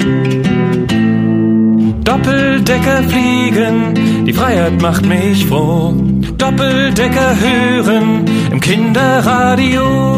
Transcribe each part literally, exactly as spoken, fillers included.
Doppeldecker fliegen, die Freiheit macht mich froh. Doppeldecker hören im Kinderradio.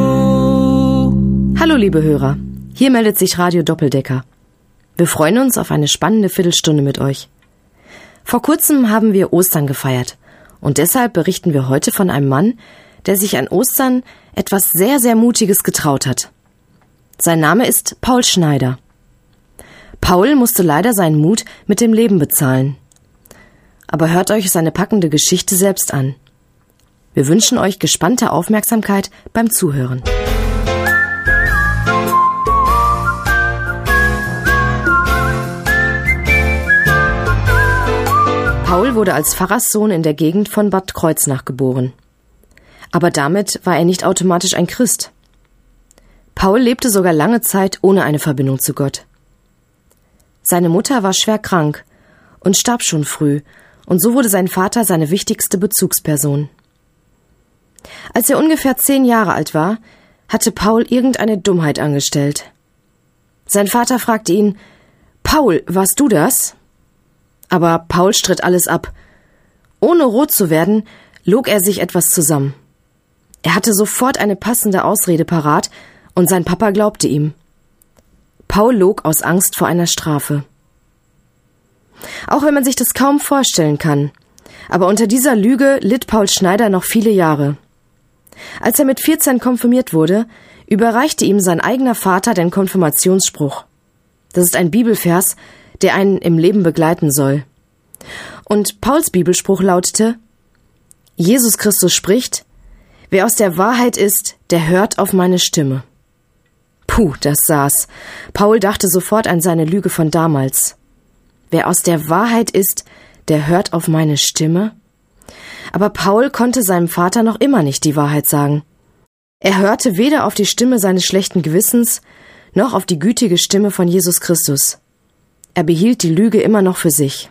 Hallo liebe Hörer, hier meldet sich Radio Doppeldecker. Wir freuen uns auf eine spannende Viertelstunde mit euch. Vor kurzem haben wir Ostern gefeiert und deshalb berichten wir heute von einem Mann, der sich an Ostern etwas sehr, sehr Mutiges getraut hat. Sein Name ist Paul Schneider. Paul musste leider seinen Mut mit dem Leben bezahlen. Aber hört euch seine packende Geschichte selbst an. Wir wünschen euch gespannte Aufmerksamkeit beim Zuhören. Paul wurde als Pfarrerssohn in der Gegend von Bad Kreuznach geboren. Aber damit war er nicht automatisch ein Christ. Paul lebte sogar lange Zeit ohne eine Verbindung zu Gott. Seine Mutter war schwer krank und starb schon früh, und so wurde sein Vater seine wichtigste Bezugsperson. Als er ungefähr zehn Jahre alt war, hatte Paul irgendeine Dummheit angestellt. Sein Vater fragte ihn: »Paul, warst du das?« Aber Paul stritt alles ab. Ohne rot zu werden, log er sich etwas zusammen. Er hatte sofort eine passende Ausrede parat, und sein Papa glaubte ihm. Paul log aus Angst vor einer Strafe. Auch wenn man sich das kaum vorstellen kann, aber unter dieser Lüge litt Paul Schneider noch viele Jahre. Als er mit vierzehn konfirmiert wurde, überreichte ihm sein eigener Vater den Konfirmationsspruch. Das ist ein Bibelvers, der einen im Leben begleiten soll. Und Pauls Bibelspruch lautete: Jesus Christus spricht: Wer aus der Wahrheit ist, der hört auf meine Stimme. Puh, das saß. Paul dachte sofort an seine Lüge von damals. Wer aus der Wahrheit ist, der hört auf meine Stimme? Aber Paul konnte seinem Vater noch immer nicht die Wahrheit sagen. Er hörte weder auf die Stimme seines schlechten Gewissens, noch auf die gütige Stimme von Jesus Christus. Er behielt die Lüge immer noch für sich.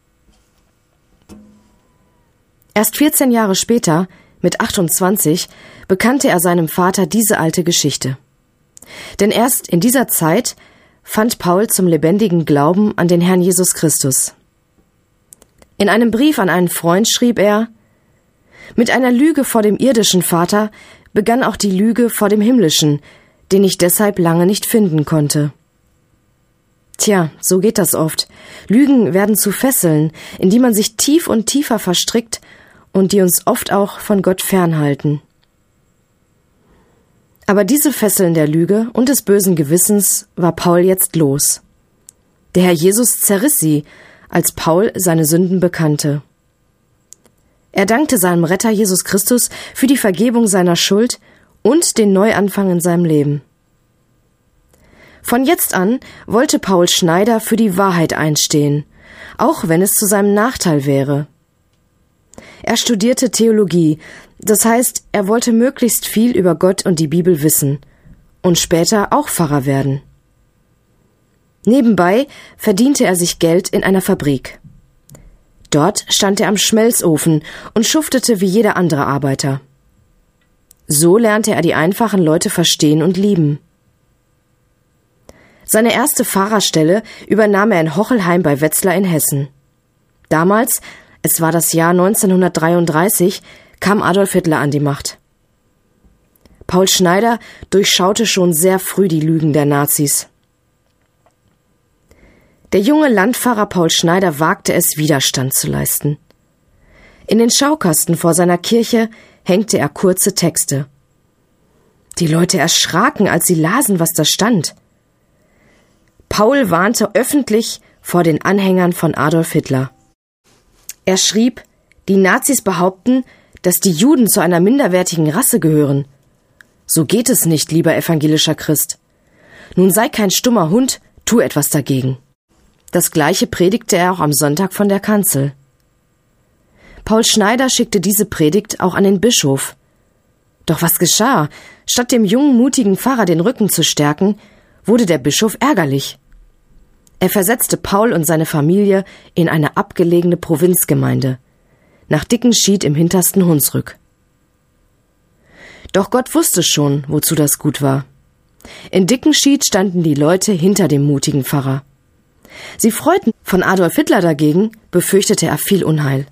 Erst vierzehn Jahre später, mit achtundzwanzig, bekannte er seinem Vater diese alte Geschichte. Denn erst in dieser Zeit fand Paul zum lebendigen Glauben an den Herrn Jesus Christus. In einem Brief an einen Freund schrieb er: Mit einer Lüge vor dem irdischen Vater begann auch die Lüge vor dem himmlischen, den ich deshalb lange nicht finden konnte. Tja, so geht das oft. Lügen werden zu Fesseln, in die man sich tief und tiefer verstrickt und die uns oft auch von Gott fernhalten. Aber diese Fesseln der Lüge und des bösen Gewissens war Paul jetzt los. Der Herr Jesus zerriss sie, als Paul seine Sünden bekannte. Er dankte seinem Retter Jesus Christus für die Vergebung seiner Schuld und den Neuanfang in seinem Leben. Von jetzt an wollte Paul Schneider für die Wahrheit einstehen, auch wenn es zu seinem Nachteil wäre. Er studierte Theologie, das heißt, er wollte möglichst viel über Gott und die Bibel wissen und später auch Pfarrer werden. Nebenbei verdiente er sich Geld in einer Fabrik. Dort stand er am Schmelzofen und schuftete wie jeder andere Arbeiter. So lernte er die einfachen Leute verstehen und lieben. Seine erste Pfarrerstelle übernahm er in Hochelheim bei Wetzlar in Hessen. Damals, es war das Jahr neunzehnhundertdreiunddreißig, kam Adolf Hitler an die Macht. Paul Schneider durchschaute schon sehr früh die Lügen der Nazis. Der junge Landpfarrer Paul Schneider wagte es, Widerstand zu leisten. In den Schaukasten vor seiner Kirche hängte er kurze Texte. Die Leute erschraken, als sie lasen, was da stand. Paul warnte öffentlich vor den Anhängern von Adolf Hitler. Er schrieb: Die Nazis behaupten, dass die Juden zu einer minderwertigen Rasse gehören. So geht es nicht, lieber evangelischer Christ. Nun sei kein stummer Hund, tu etwas dagegen. Das Gleiche predigte er auch am Sonntag von der Kanzel. Paul Schneider schickte diese Predigt auch an den Bischof. Doch was geschah? Statt dem jungen, mutigen Pfarrer den Rücken zu stärken, wurde der Bischof ärgerlich. Er versetzte Paul und seine Familie in eine abgelegene Provinzgemeinde, nach Dickenschied im hintersten Hunsrück. Doch Gott wusste schon, wozu das gut war. In Dickenschied standen die Leute hinter dem mutigen Pfarrer. Sie freuten. Von Adolf Hitler dagegen befürchtete er viel Unheil.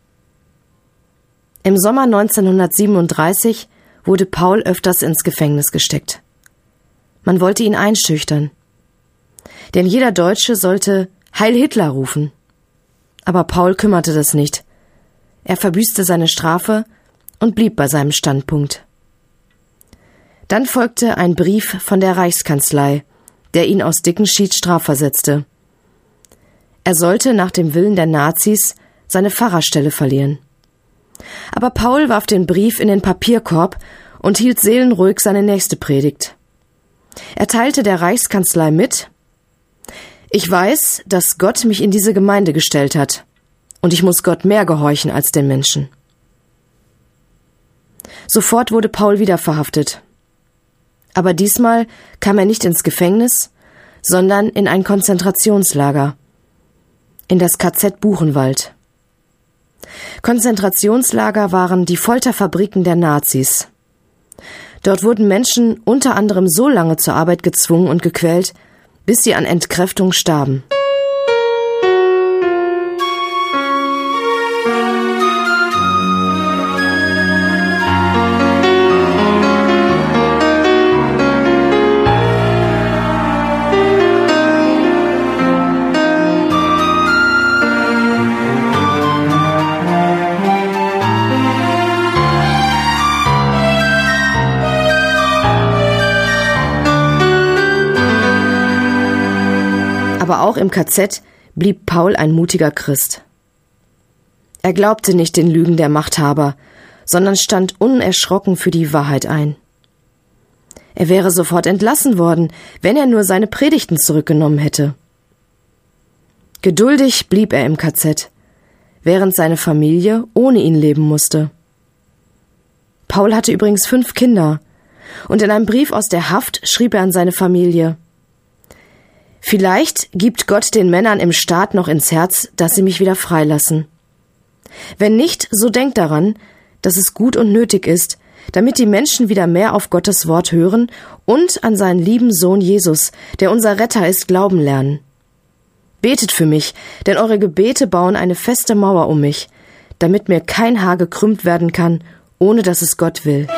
Im Sommer neunzehnhundertsiebenunddreißig wurde Paul öfters ins Gefängnis gesteckt. Man wollte ihn einschüchtern. Denn jeder Deutsche sollte Heil Hitler rufen. Aber Paul kümmerte das nicht. Er verbüßte seine Strafe und blieb bei seinem Standpunkt. Dann folgte ein Brief von der Reichskanzlei, der ihn aus Dickenschied strafversetzte. Er sollte nach dem Willen der Nazis seine Pfarrerstelle verlieren. Aber Paul warf den Brief in den Papierkorb und hielt seelenruhig seine nächste Predigt. Er teilte der Reichskanzlei mit: Ich weiß, dass Gott mich in diese Gemeinde gestellt hat, und ich muss Gott mehr gehorchen als den Menschen. Sofort wurde Paul wieder verhaftet. Aber diesmal kam er nicht ins Gefängnis, sondern in ein Konzentrationslager, in das K Z Buchenwald. Konzentrationslager waren die Folterfabriken der Nazis. Dort wurden Menschen unter anderem so lange zur Arbeit gezwungen und gequält, bis sie an Entkräftung starben. Aber auch im K Z blieb Paul ein mutiger Christ. Er glaubte nicht den Lügen der Machthaber, sondern stand unerschrocken für die Wahrheit ein. Er wäre sofort entlassen worden, wenn er nur seine Predigten zurückgenommen hätte. Geduldig blieb er im K Z, während seine Familie ohne ihn leben musste. Paul hatte übrigens fünf Kinder, und in einem Brief aus der Haft schrieb er an seine Familie: Vielleicht gibt Gott den Männern im Staat noch ins Herz, dass sie mich wieder freilassen. Wenn nicht, so denkt daran, dass es gut und nötig ist, damit die Menschen wieder mehr auf Gottes Wort hören und an seinen lieben Sohn Jesus, der unser Retter ist, glauben lernen. Betet für mich, denn eure Gebete bauen eine feste Mauer um mich, damit mir kein Haar gekrümmt werden kann, ohne dass es Gott will.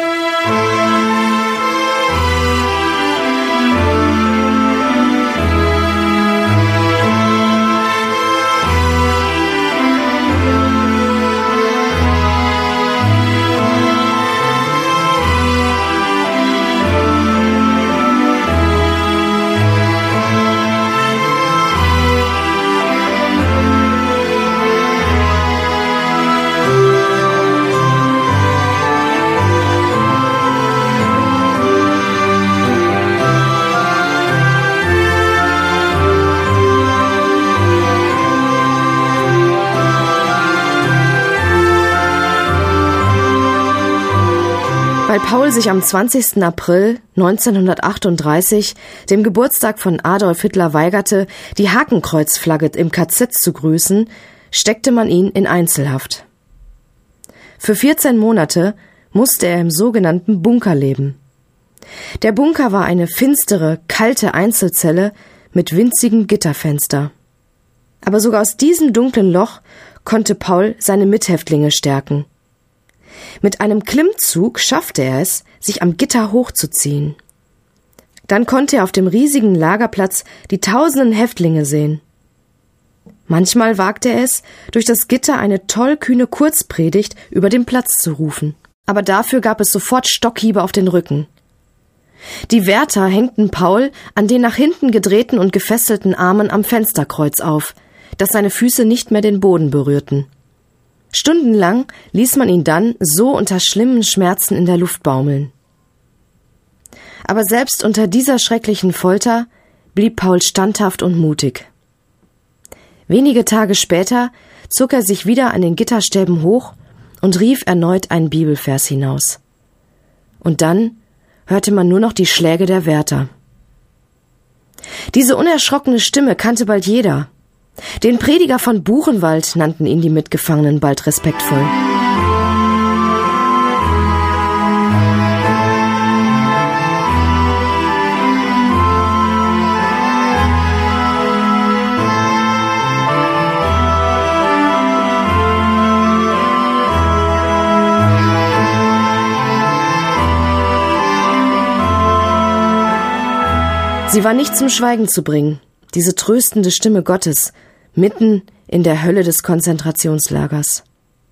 Weil Paul sich am zwanzigsten April neunzehnhundertachtunddreißig, dem Geburtstag von Adolf Hitler, weigerte, die Hakenkreuzflagge im K Z zu grüßen, steckte man ihn in Einzelhaft. Für vierzehn Monate musste er im sogenannten Bunker leben. Der Bunker war eine finstere, kalte Einzelzelle mit winzigen Gitterfenster. Aber sogar aus diesem dunklen Loch konnte Paul seine Mithäftlinge stärken. Mit einem Klimmzug schaffte er es, sich am Gitter hochzuziehen. Dann konnte er auf dem riesigen Lagerplatz die tausenden Häftlinge sehen. Manchmal wagte er es, durch das Gitter eine tollkühne Kurzpredigt über den Platz zu rufen. Aber dafür gab es sofort Stockhiebe auf den Rücken. Die Wärter hängten Paul an den nach hinten gedrehten und gefesselten Armen am Fensterkreuz auf, dass seine Füße nicht mehr den Boden berührten. Stundenlang ließ man ihn dann so unter schlimmen Schmerzen in der Luft baumeln. Aber selbst unter dieser schrecklichen Folter blieb Paul standhaft und mutig. Wenige Tage später zog er sich wieder an den Gitterstäben hoch und rief erneut einen Bibelvers hinaus. Und dann hörte man nur noch die Schläge der Wärter. Diese unerschrockene Stimme kannte bald jeder. Den Prediger von Buchenwald nannten ihn die Mitgefangenen bald respektvoll. Sie war nicht zum Schweigen zu bringen, diese tröstende Stimme Gottes, mitten in der Hölle des Konzentrationslagers.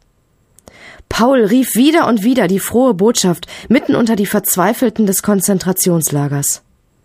Paul rief wieder und wieder die frohe Botschaft mitten unter die Verzweifelten des Konzentrationslagers.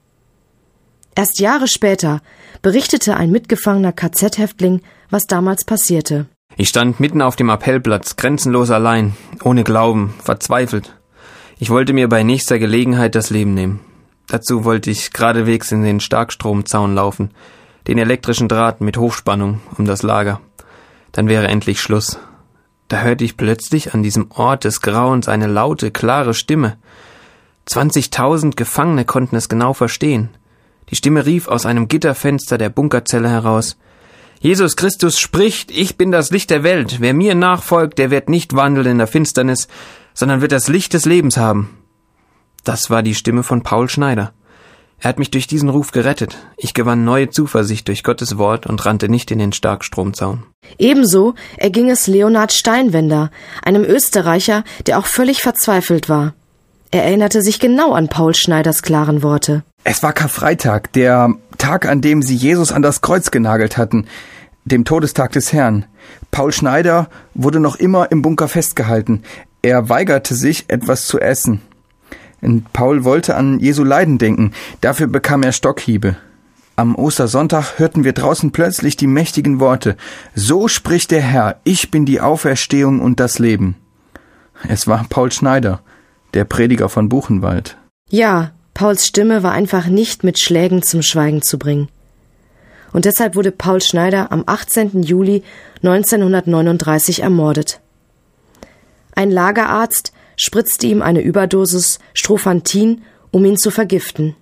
Erst Jahre später berichtete ein mitgefangener K Z-Häftling, was damals passierte. Ich stand mitten auf dem Appellplatz, grenzenlos allein, ohne Glauben, verzweifelt. Ich wollte mir bei nächster Gelegenheit das Leben nehmen. Dazu wollte ich geradewegs in den Starkstromzaun laufen, den elektrischen Draht mit Hochspannung um das Lager. Dann wäre endlich Schluss. Da hörte ich plötzlich an diesem Ort des Grauens eine laute, klare Stimme. Zwanzigtausend Gefangene konnten es genau verstehen. Die Stimme rief aus einem Gitterfenster der Bunkerzelle heraus: Jesus Christus spricht, ich bin das Licht der Welt. Wer mir nachfolgt, der wird nicht wandeln in der Finsternis, sondern wird das Licht des Lebens haben. Das war die Stimme von Paul Schneider. Er hat mich durch diesen Ruf gerettet. Ich gewann neue Zuversicht durch Gottes Wort und rannte nicht in den Starkstromzaun. Ebenso erging es Leonhard Steinwender, einem Österreicher, der auch völlig verzweifelt war. Er erinnerte sich genau an Paul Schneiders klaren Worte. Es war Karfreitag, der Tag, an dem sie Jesus an das Kreuz genagelt hatten, dem Todestag des Herrn. Paul Schneider wurde noch immer im Bunker festgehalten. Er weigerte sich, etwas zu essen. Und Paul wollte an Jesu Leiden denken, dafür bekam er Stockhiebe. Am Ostersonntag hörten wir draußen plötzlich die mächtigen Worte: So spricht der Herr, ich bin die Auferstehung und das Leben. Es war Paul Schneider, der Prediger von Buchenwald. Ja, Pauls Stimme war einfach nicht mit Schlägen zum Schweigen zu bringen. Und deshalb wurde Paul Schneider am achtzehnten Juli neunzehnhundertneununddreißig ermordet. Ein Lagerarzt spritzte ihm eine Überdosis Strophantin, um ihn zu vergiften.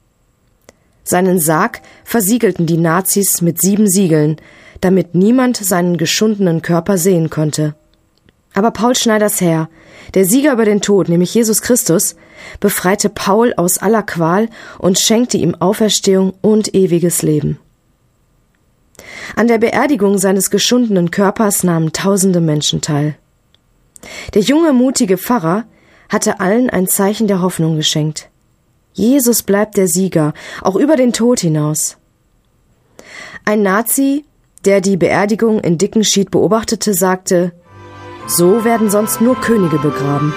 Seinen Sarg versiegelten die Nazis mit sieben Siegeln, damit niemand seinen geschundenen Körper sehen konnte. Aber Paul Schneiders Herr, der Sieger über den Tod, nämlich Jesus Christus, befreite Paul aus aller Qual und schenkte ihm Auferstehung und ewiges Leben. An der Beerdigung seines geschundenen Körpers nahmen tausende Menschen teil. Der junge, mutige Pfarrer hatte allen ein Zeichen der Hoffnung geschenkt. Jesus bleibt der Sieger, auch über den Tod hinaus. Ein Nazi, der die Beerdigung in Dickenschied beobachtete, sagte: So werden sonst nur Könige begraben.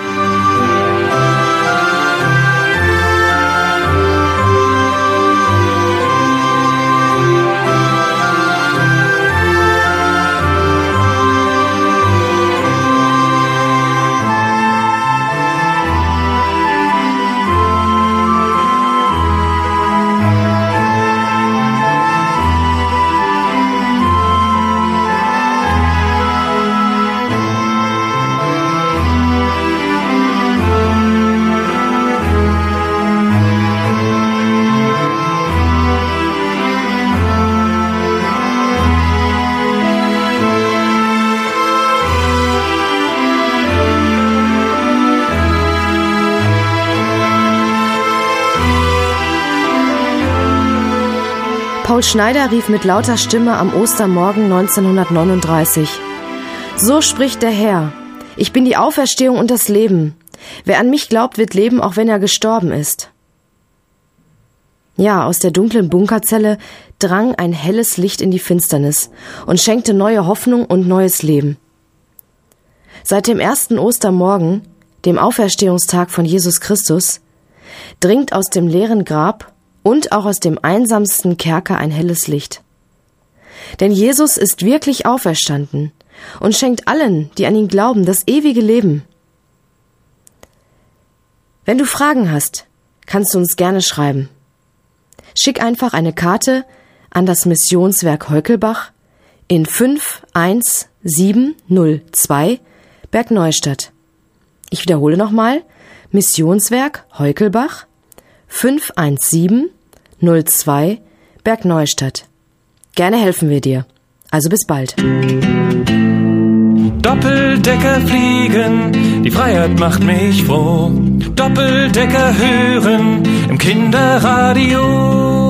Paul Schneider rief mit lauter Stimme am Ostermorgen neunzehnhundertneununddreißig: So spricht der Herr, ich bin die Auferstehung und das Leben. Wer an mich glaubt, wird leben, auch wenn er gestorben ist. Ja, aus der dunklen Bunkerzelle drang ein helles Licht in die Finsternis und schenkte neue Hoffnung und neues Leben. Seit dem ersten Ostermorgen, dem Auferstehungstag von Jesus Christus, dringt aus dem leeren Grab und auch aus dem einsamsten Kerker ein helles Licht. Denn Jesus ist wirklich auferstanden und schenkt allen, die an ihn glauben, das ewige Leben. Wenn du Fragen hast, kannst du uns gerne schreiben. Schick einfach eine Karte an das Missionswerk Heukelbach in fünf eins sieben null zwei Bergneustadt. Ich wiederhole nochmal: Missionswerk Heukelbach fünf eins sieben null zwei Bergneustadt. Gerne helfen wir dir. Also bis bald. Doppeldecker fliegen, die Freiheit macht mich froh. Doppeldecker hören im Kinderradio.